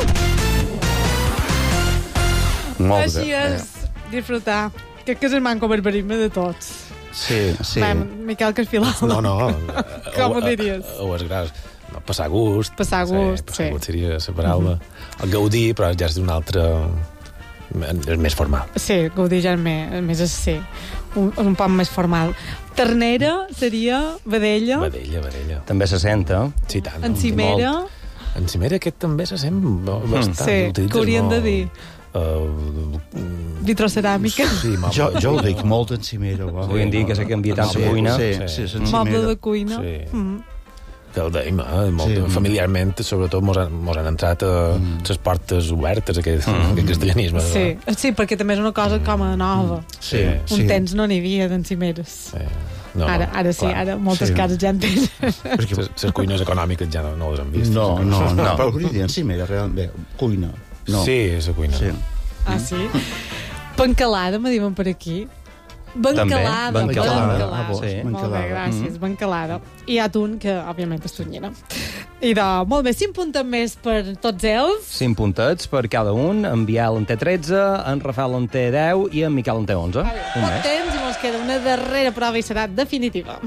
Així és, disfrutar. Crec que és el manco barbarisme de tots.
Sí.
Miquel Caspilal.
No.
Com ho diries?
Ho és gras. Passar gust.
Passar gust
seria la paraula. El gaudir, però ja és d'un altre... és més formal.
Sí, gaudir ja és més sí. Un poc més formal. Ternera seria vedella.
Vedella.
També se senta.
Sí, tant.
Encimera.
Encimera aquest també se sent bastant.
Sí, que haurien de dir. Vitroceràmica.
Sí, jo ho dic molt encimera.
Avui en dia que s'ha canviat tant la cuina.
Sí,
moble de cuina.
Que el deim, familiarment, sobretot, mos han entrat les portes obertes, aquest castellanisme.
Sí, perquè també és una cosa com a nova. Un temps no n'hi havia d'encimeres. Ara sí, ara moltes cases ja en tenen.
Perquè les cuines econòmiques ja no les han vist.
No. Però hauria dir encimera, realment. Cuina.
Sí, és la cuina.
Ah, sí? Pancalada, me diuen per aquí. Bancalada. Molt bé, gràcies, bancalada. I atún, que òbviament és tonyina. I molt bé, 5 punts més per tots ells.
5 puntets per cada un. En Biel en té 13, en Rafael en té 10 i en Miquel en té 11.
Molt temps i ens queda una darrera prova i serà definitiva.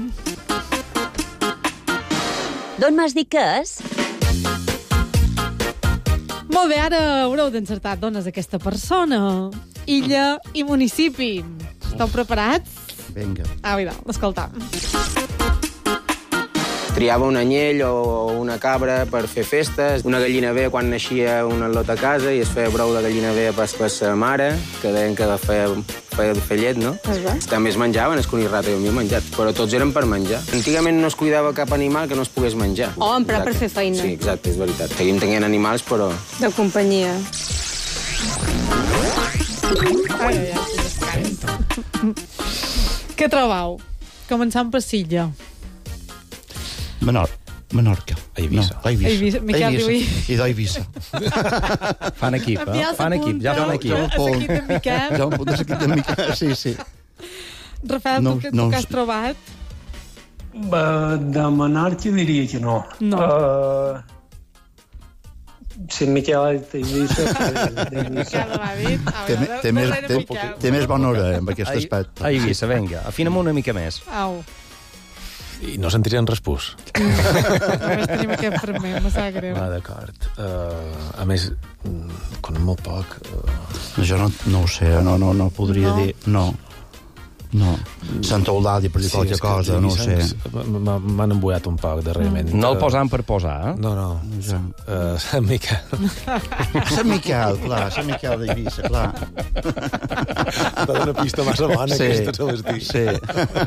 D'on m'has dit que és?
Molt bé, ara haureu d'encertar d'on és aquesta persona. Illa i municipi. Esteu preparats?
Vinga.
L'escoltam.
triava un anyell o una cabra per fer festes, una gallina vea quan naixia un al·lot a casa i es feia brou de gallina vea per sa mare, que deien que feia llet, no? També es menjaven, es coni rata, jo m'hi he menjat, però tots eren per menjar. Antigament no es cuidava cap animal que no es pogués menjar.
O emprar per fer feina.
Sí, exacte, és veritat. Seguim tenint animals, però...
De companyia.
Què trobau? Començant per Silla.
Menorca.
A Eivissa.
No, a Eivissa.
Miquel diu
I d'Eivissa.
Fan equip, eh? Fan equip, ja fan equip.
A l'equip de Miquel.
Ja un punt de l'equip de Miquel, sí.
Rafael, tu què has trobat?
De Menorca diria que no.
No.
Si Miquel d'Eivissa...
Miquel l'ha dit.
Té més bona hora amb aquest aspecte.
A Eivissa, vinga, afina'm una mica més.
Au.
I no sentirien respús.
Només tenim aquest fragment, me sap greu.
Va, d'acord. A més, con molt poc...
Jo no ho sé, no podria dir... No. Santa Eulàlia, per dir qualque cosa, no ho sé.
M'han embullat un poc, darrerament.
No el posam per posar, eh?
No. Sant Miquel.
Sant Miquel, clar, Sant Miquel d'Eivissa, clar.
Va donar una pista massa bona, aquesta, se les dic.
Sí.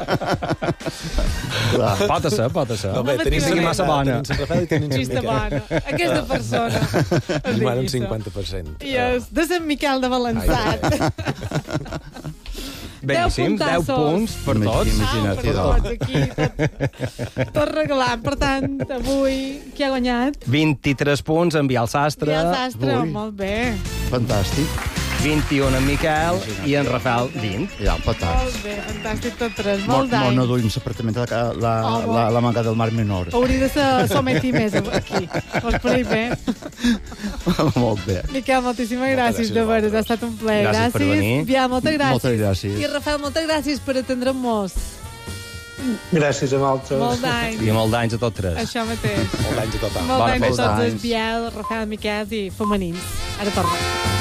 Pot ser.
No, bé, tenim
sigui massa bona.
Pista bona. Aquesta persona.
I m'han un 50%.
Yes, de Sant Miquel de Balançat.
Beníssim, 10 punts per tots.
Imagina't,
per tots aquí, tot regalant. Per tant, avui, qui ha guanyat?
23 punts en Biel Sastre.
Biel Sastre, molt bé.
Fantàstic.
21 en Miquel i en Rafael 20.
Ja, patats.
Molt bé, fantàstic tot tres. Molt d'any.
No duim l'apartament de la manga del Mar Menor.
Hauria de ser sometir més aquí. Us pareix bé?
Molt bé.
Miquel, moltíssimes gràcies de veres. Ha estat un plaer.
Gràcies per venir.
Biel, moltes gràcies.
Moltes gràcies.
I Rafael, moltes gràcies per atendre'm-nos.
Gràcies a vosaltres.
Molt d'any.
I molt d'anys a tots tres.
Això mateix.
Molt d'anys a tothom.
Molt d'anys a tots els Biel, Rafael, Miquel i femenins. Ara tornem.